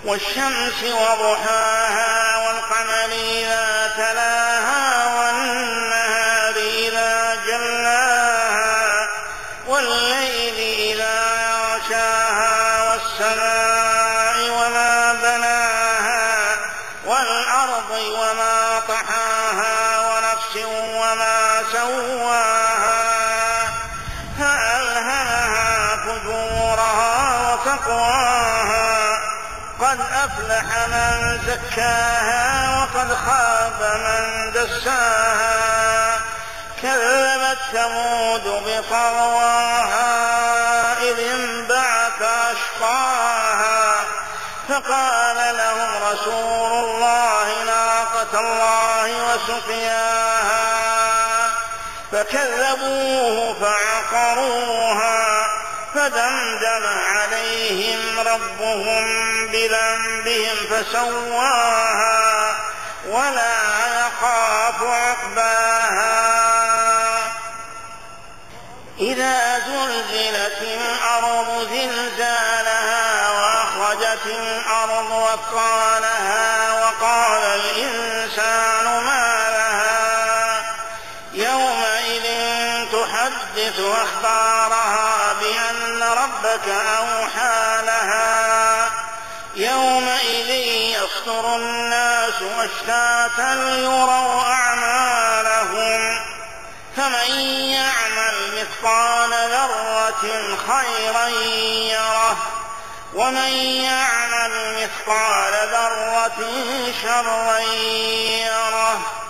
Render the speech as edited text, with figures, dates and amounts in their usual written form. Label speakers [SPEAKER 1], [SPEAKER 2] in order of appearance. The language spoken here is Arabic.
[SPEAKER 1] والشمس وضحاها والقمر إذا تلاها والنهار إذا جلاها والليل إذا يغشاها والسماء وما بناها والأرض وما طحاها ونفس وما سواها فألهمها فجورها وتقواها قد أفلح من زكاها وقد خاب من دساها كذبت ثمود بطغواها إذ انبعث أشقاها فقال لهم رسول الله ناقة الله وسقياها فكذبوه فعقروها فدمدم عليهم ربهم بذنبهم فسواها ولا يخاف عقباها إذا زلزلت الأرض زلزالها وأخرجت الأرض أثقالها وقال الإنسان ما لها يومئذ تحدث أخبارها بأن ربك أوحى لها يومئذ يصدر الناس أشتاتا ليروا أعمالهم فمن يعمل مثقال ذرة خيرا يره ومن يعمل مثقال ذرة شرا يره.